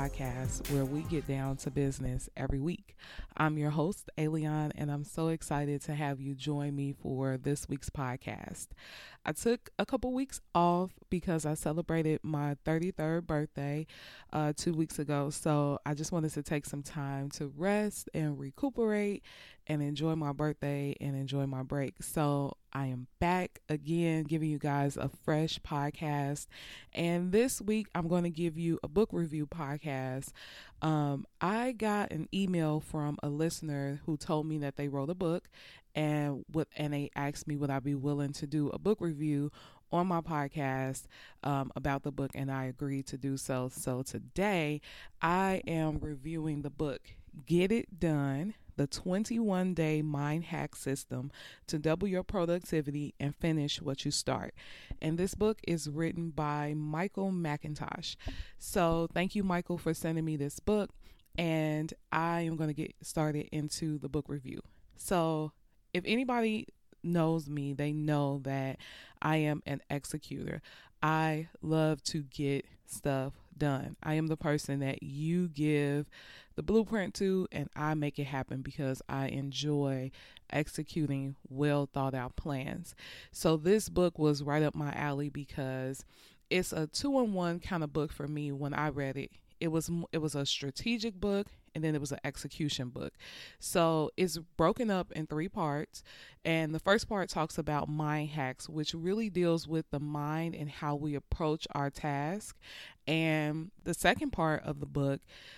podcast where we get down to business every week. I'm your host, Alion, and I'm so excited to have you join me for this week's podcast. I took a couple weeks off because I celebrated my 33rd birthday 2 weeks ago, so I just wanted to take some time to rest and recuperate and enjoy my birthday and enjoy my break. So I am back again giving you guys a fresh podcast. And this week I'm going to give you a book review podcast. I got an email from a listener who told me that they wrote a book and they asked me would I be willing to do a book review on my podcast about the book, and I agreed to do so. So today I am reviewing the book Get It Done, the 21-day mind hack system to double your productivity and finish what you start. And this book is written by Michael McIntosh. So thank you, Michael, for sending me this book. And I am going to get started into the book review. So if anybody knows me, they know that I am an executor. I love to get stuff done. I am the person that you give the blueprint to, and I make it happen because I enjoy executing well thought out plans. So this book was right up my alley because it's a 2-in-1 kind of book for me. When I read it, it was a strategic book, and then it was an execution book. So it's broken up in 3 parts. And the first part talks about mind hacks, which really deals with the mind and how we approach our task. And the second part of the book,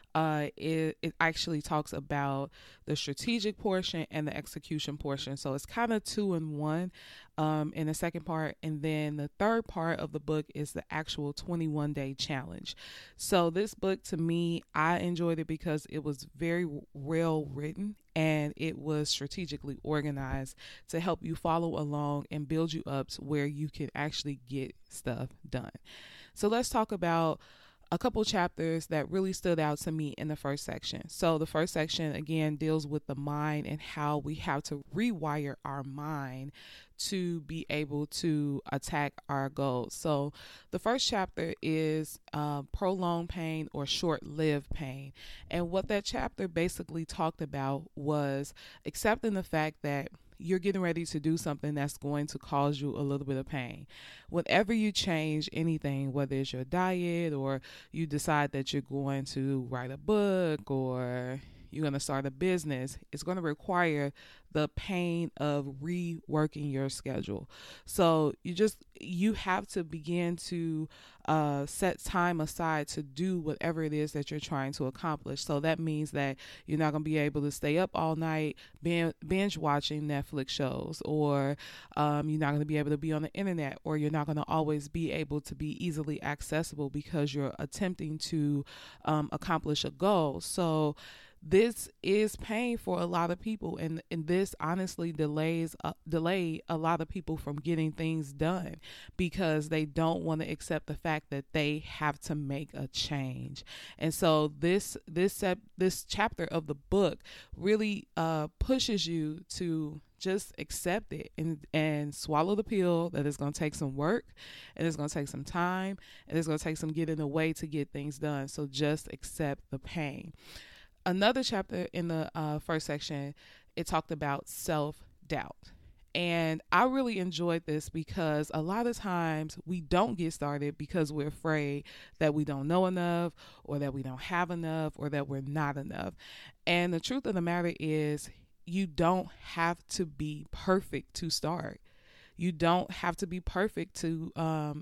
it actually talks about the strategic portion and the execution portion. So it's kind of 2-in-1 in the second part. And then the third part of the book is the actual 21-day challenge. So this book, to me, I enjoyed it because it was very well written and it was strategically organized to help you follow along and build you up to where you can actually get stuff done. So let's talk about a couple chapters that really stood out to me in the first section. So the first section, again, deals with the mind and how we have to rewire our mind to be able to attack our goals. So the first chapter is prolonged pain or short-lived pain. And what that chapter basically talked about was accepting the fact that you're getting ready to do something that's going to cause you a little bit of pain. Whenever you change anything, whether it's your diet or you decide that you're going to write a book or you're going to start a business, it's going to require the pain of reworking your schedule. So you have to begin to set time aside to do whatever it is that you're trying to accomplish. So that means that you're not going to be able to stay up all night binge watching Netflix shows, or you're not going to be able to be on the internet, or you're not going to always be able to be easily accessible because you're attempting to accomplish a goal. So this is pain for a lot of people, and this honestly delay a lot of people from getting things done because they don't want to accept the fact that they have to make a change. And so this chapter of the book really pushes you to just accept it and swallow the pill that it's going to take some work, and it's going to take some time, and it's going to take some getting away to get things done. So just accept the pain. Another chapter in the first section, it talked about self-doubt. And I really enjoyed this because a lot of times we don't get started because we're afraid that we don't know enough, or that we don't have enough, or that we're not enough. And the truth of the matter is, you don't have to be perfect to start. You don't have to be perfect to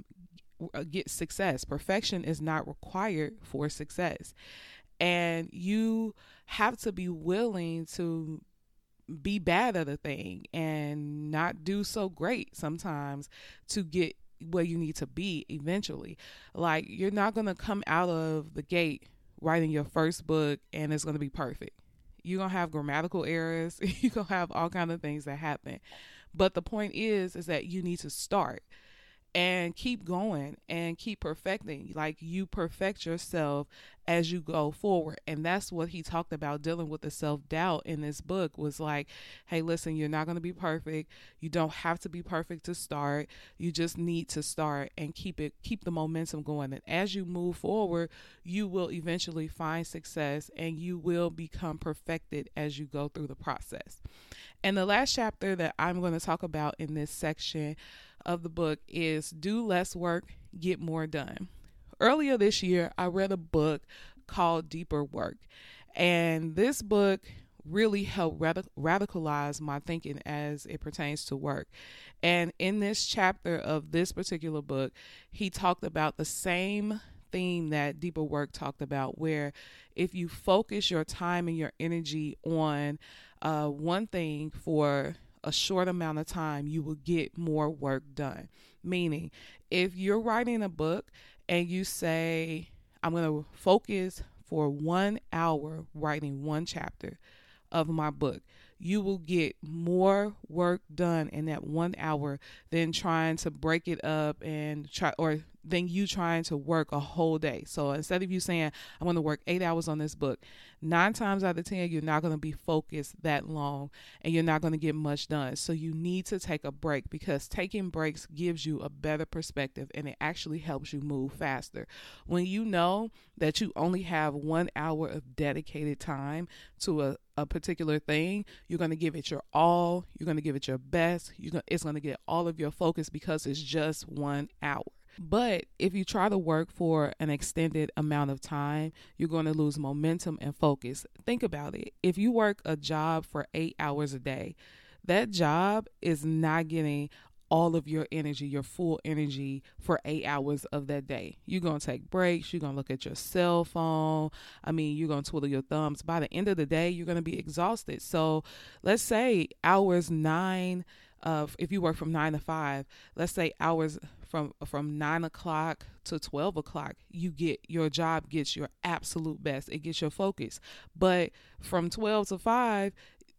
get success. Perfection is not required for success. And you have to be willing to be bad at a thing and not do so great sometimes to get where you need to be eventually. Like, you're not going to come out of the gate writing your first book and it's going to be perfect. You're going to have grammatical errors. You're going to have all kinds of things that happen. But the point is that you need to start. and keep going and keep perfecting. Like, you perfect yourself as you go forward. And that's what he talked about dealing with the self-doubt in this book, was like, hey, listen, you're not going to be perfect. You don't have to be perfect to start. You just need to start and keep the momentum going. And as you move forward, you will eventually find success and you will become perfected as you go through the process. And the last chapter that I'm going to talk about in this section of the book is Do Less Work, Get More Done. Earlier this year, I read a book called Deeper Work. And this book really helped radicalize my thinking as it pertains to work. And in this chapter of this particular book, he talked about the same theme that Deeper Work talked about, where if you focus your time and your energy on one thing for a short amount of time, you will get more work done. Meaning, if you're writing a book and you say, I'm going to focus for 1 hour writing one chapter of my book, you will get more work done in that 1 hour than trying to break it up and than you trying to work a whole day. So instead of you saying, I'm going to work 8 hours on this book, 9 times out of 10, you're not going to be focused that long and you're not going to get much done. So you need to take a break, because taking breaks gives you a better perspective and it actually helps you move faster. When you know that you only have 1 hour of dedicated time to a particular thing, you're going to give it your all. You're going to give it your best. It's going to get all of your focus because it's just 1 hour. But if you try to work for an extended amount of time, you're going to lose momentum and focus. Think about it. If you work a job for 8 hours a day, that job is not getting all of your energy, your full energy for 8 hours of that day. You're going to take breaks. You're going to look at your cell phone. You're going to twiddle your thumbs. By the end of the day, you're going to be exhausted. So let's say hours 9 if you work from 9 to 5, let's say hours from 9 o'clock to 12 o'clock, your job gets your absolute best. It gets your focus. But from 12 to 5,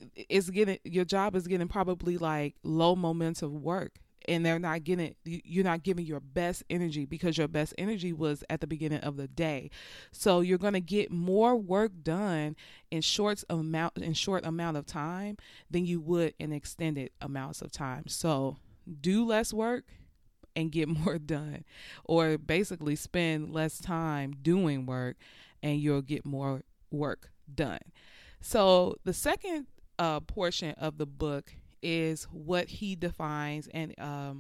your job is getting probably like low momentum work. And you're not giving your best energy, because your best energy was at the beginning of the day. So you're going to get more work done in short amount of time than you would in extended amounts of time. So do less work and get more done, or basically spend less time doing work and you'll get more work done. So the second portion of the book is what he defines, and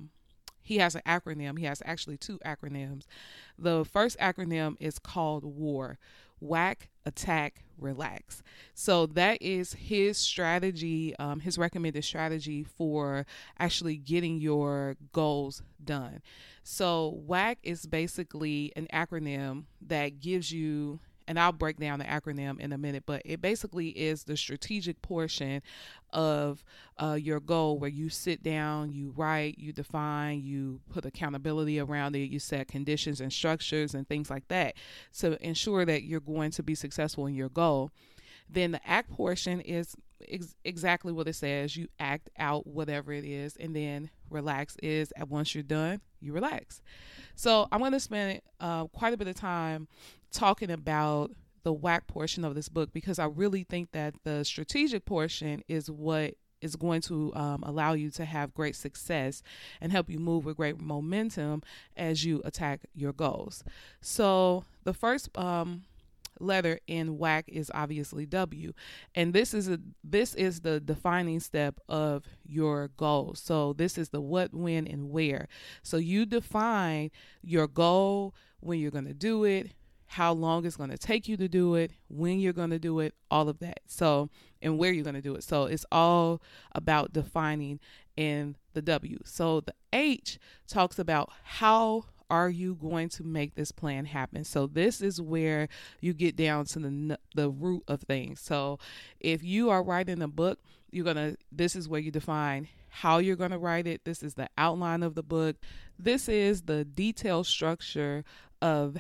he has an acronym. He has actually 2 acronyms. The first acronym is called WAR: Whack, Attack, Relax. So that is his strategy, his recommended strategy for actually getting your goals done. So WAC is basically an acronym that gives you, and I'll break down the acronym in a minute, but it basically is the strategic portion of your goal, where you sit down, you write, you define, you put accountability around it, you set conditions and structures and things like that to ensure that you're going to be successful in your goal. Then the act portion is exactly what it says. You act out whatever it is, and then relax is once you're done, you relax. So I'm going to spend quite a bit of time talking about the WAC portion of this book, because I really think that the strategic portion is what is going to allow you to have great success and help you move with great momentum as you attack your goals. So the first letter in WAC is obviously W, and this is the defining step of your goal. So this is the what, when, and where. So you define your goal, when you're going to do it, how long it's going to take you to do it, when you're going to do it, all of that. So, and where you're going to do it. So it's all about defining in the W. So the H talks about how are you going to make this plan happen? So this is where you get down to the root of things. So if you are writing a book, this is where you define how you're going to write it. This is the outline of the book. This is the detailed structure of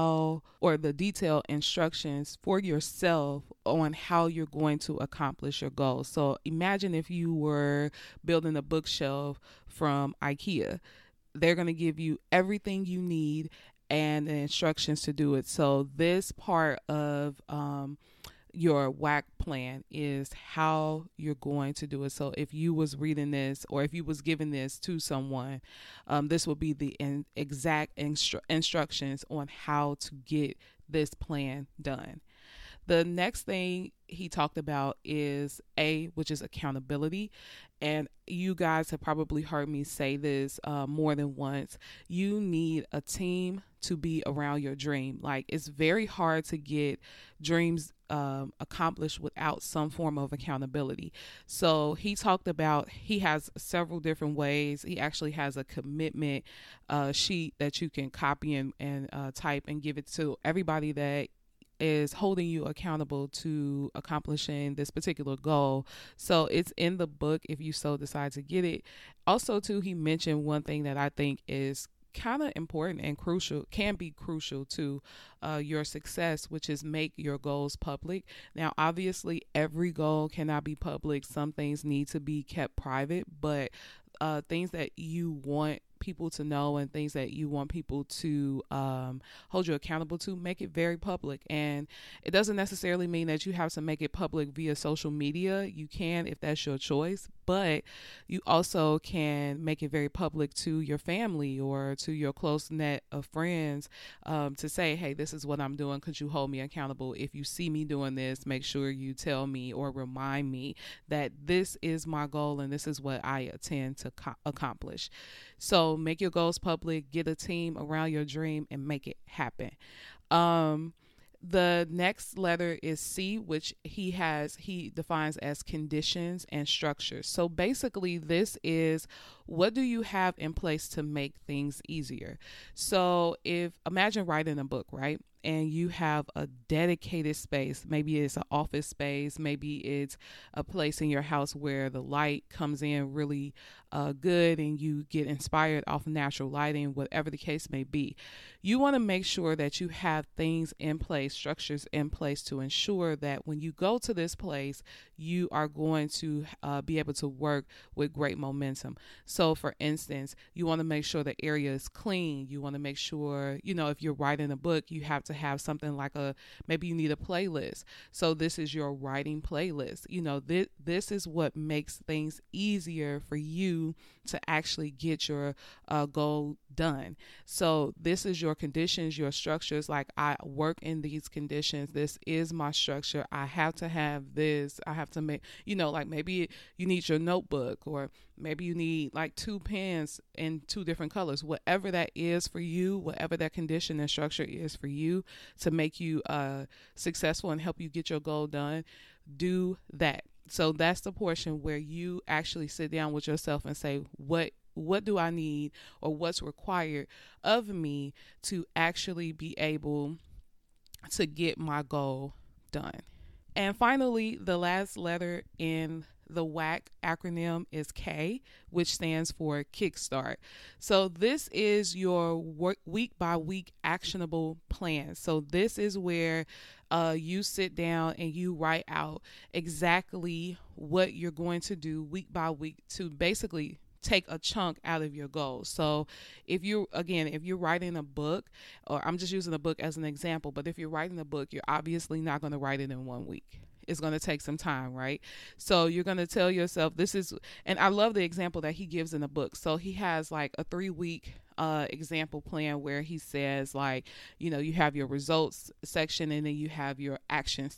the detailed instructions for yourself on how you're going to accomplish your goals. So imagine if you were building a bookshelf from IKEA. they're going to give you everything you need and the instructions to do it. So this part of your WAC plan is how you're going to do it. So if you was reading this, or if you was giving this to someone, this will be the exact instructions on how to get this plan done. The next thing he talked about is which is accountability. And you guys have probably heard me say this more than once. You need a team to be around your dream. Like, it's very hard to get dreams accomplished without some form of accountability. So he talked about, he has several different ways. He actually has a commitment sheet that you can copy and type and give it to everybody that is holding you accountable to accomplishing this particular goal. So it's in the book if you so decide to get it. Also, too, he mentioned one thing that I think is kind of important and crucial, can be crucial to your success, which is make your goals public. Now, obviously, every goal cannot be public. Some things need to be kept private, but things that you want people to know and things that you want people to hold you accountable to, make it very public. And it doesn't necessarily mean that you have to make it public via social media. You can, if that's your choice, but you also can make it very public to your family or to your close net of friends, to say, hey, this is what I'm doing. Could you hold me accountable? If you see me doing this, make sure you tell me or remind me that this is my goal and this is what I intend to accomplish. So make your goals public, get a team around your dream, and make it happen. The next letter is C, which he defines as conditions and structures. So basically, this is, what do you have in place to make things easier? So imagine writing a book, right? And you have a dedicated space. Maybe it's an office space. Maybe it's a place in your house where the light comes in really good and you get inspired off natural lighting, whatever the case may be. You want to make sure that you have things in place, structures in place to ensure that when you go to this place, you are going to be able to work with great momentum. So for instance, you want to make sure the area is clean. You want to make sure, if you're writing a book, you have to have something like maybe you need a playlist. So this is your writing playlist. This is what makes things easier for you to actually get your goal done. So this is your conditions, your structures. Like, I work in these conditions. This is my structure. I have to have this. I have to make, like maybe you need your notebook, or maybe you need like 2 pens in 2 different colors, whatever that is for you, whatever that condition and structure is for you to make you successful and help you get your goal done. Do that. So that's the portion where you actually sit down with yourself and say, what do I need, or what's required of me to actually be able to get my goal done. And finally, the last letter in the WAC acronym is K, which stands for Kickstart. So this is your week by week actionable plan. So this is where you sit down and you write out exactly what you're going to do week by week to basically take a chunk out of your goals. So if you're writing a book, or I'm just using a book as an example, but if you're writing a book, you're obviously not going to write it in 1 week. It's going to take some time, right? So you're going to tell yourself and I love the example that he gives in the book. So he has like a 3-week example plan where he says, like, you have your results section and then you have your actions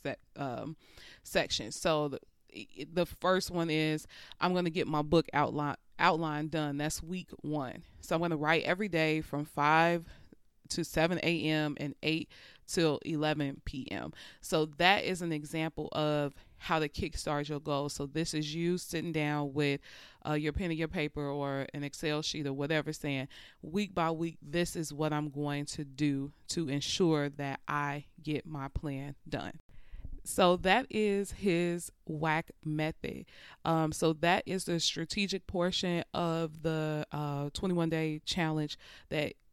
section. So the first one is, I'm going to get my book outline done. That's week 1. So I'm going to write every day from 5 to 7 a.m. and 8 till 11 p.m. So that is an example of how to kickstart your goals. So this is you sitting down with your pen and your paper or an Excel sheet or whatever, saying week by week, this is what I'm going to do to ensure that I get my plan done. So that is his WAC method. So that is the strategic portion of the 21-day challenge that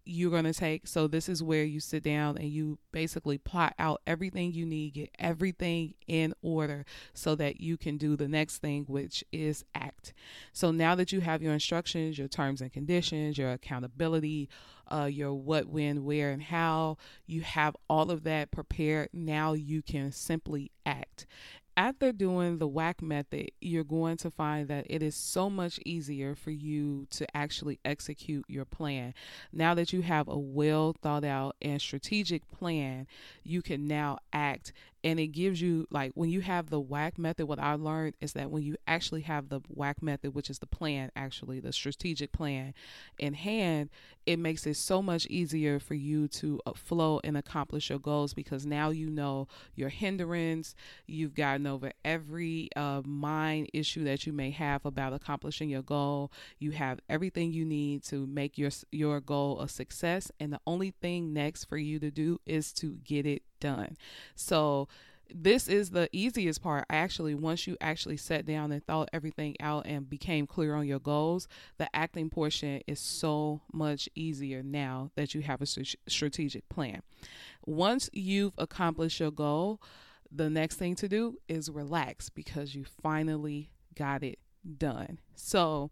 you're going to take. So this is where you sit down and you basically plot out everything you need, get everything in order so that you can do the next thing, which is act. So now that you have your instructions, your terms and conditions, your accountability, your what, when, where, and how, you have all of that prepared. Now you can simply act. After doing the WAC method, you're going to find that it is so much easier for you to actually execute your plan. Now that you have a well thought out and strategic plan, you can now act. And it gives you, like, when you have the WAC method, what I learned is that when you actually have the WAC method, which is the plan, actually the strategic plan in hand, it makes it so much easier for you to flow and accomplish your goals, because now you know your hindrance. You've gotten over every mind issue that you may have about accomplishing your goal. You have everything you need to make your goal a success. And the only thing next for you to do is to get it done. So this is the easiest part. Once you actually sat down and thought everything out and became clear on your goals, the acting portion is so much easier now that you have a strategic plan. Once you've accomplished your goal, the next thing to do is relax, because you finally got it done. So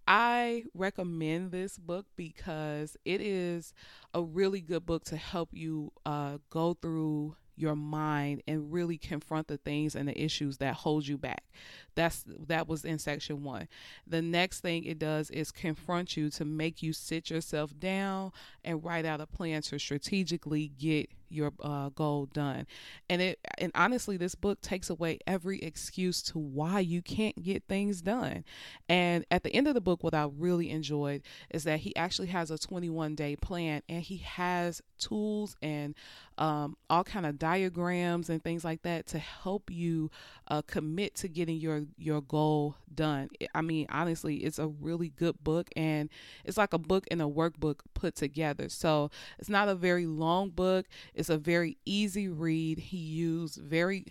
I recommend this book because it is a really good book to help you go through your mind and really confront the things and the issues that hold you back. That was in section 1. The next thing it does is confront you to make you sit yourself down and write out a plan to strategically get your goal done. And honestly, this book takes away every excuse to why you can't get things done. And at the end of the book, what I really enjoyed is that he actually has a 21-day plan, and he has tools and all kind of diagrams and things like that to help you commit to getting your goal done. I mean, honestly, it's a really good book, and it's like a book and a workbook put together. So it's not a very long book. It's a very easy read. He used very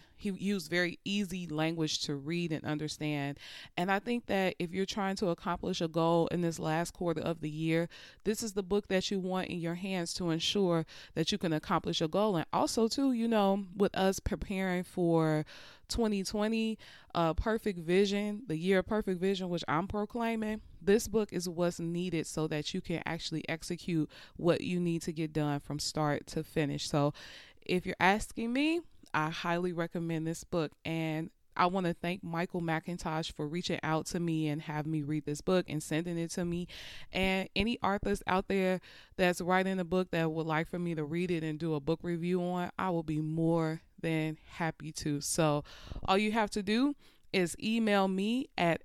easy language to read and understand. And I think that if you're trying to accomplish a goal in this last quarter of the year, this is the book that you want in your hands to ensure that you can accomplish your goal. And also too, with us preparing for 2020, Perfect Vision, the year of Perfect Vision, which I'm proclaiming, this book is what's needed so that you can actually execute what you need to get done from start to finish. So if you're asking me, I highly recommend this book. And I want to thank Michael McIntosh for reaching out to me and having me read this book and sending it to me. And any authors out there that's writing a book that would like for me to read it and do a book review on, I will be more than happy to. So all you have to do is email me at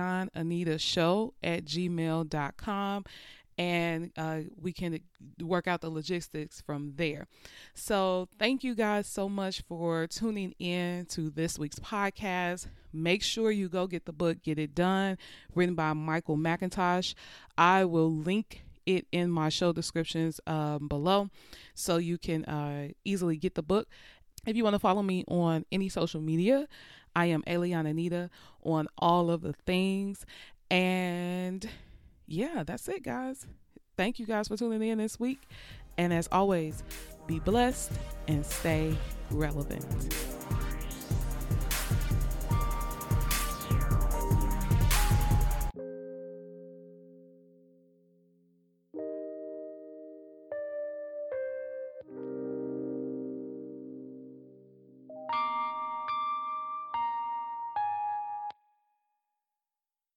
aliananitashow@gmail.com. And we can work out the logistics from there. So thank you guys so much for tuning in to this week's podcast. Make sure you go get the book, Get It Done, written by Michael McIntosh. I will link it in my show descriptions below so you can easily get the book. If you want to follow me on any social media, I am Alian Anita on all of the things. And yeah, that's it, guys. Thank you guys for tuning in this week. And as always, be blessed and stay relevant.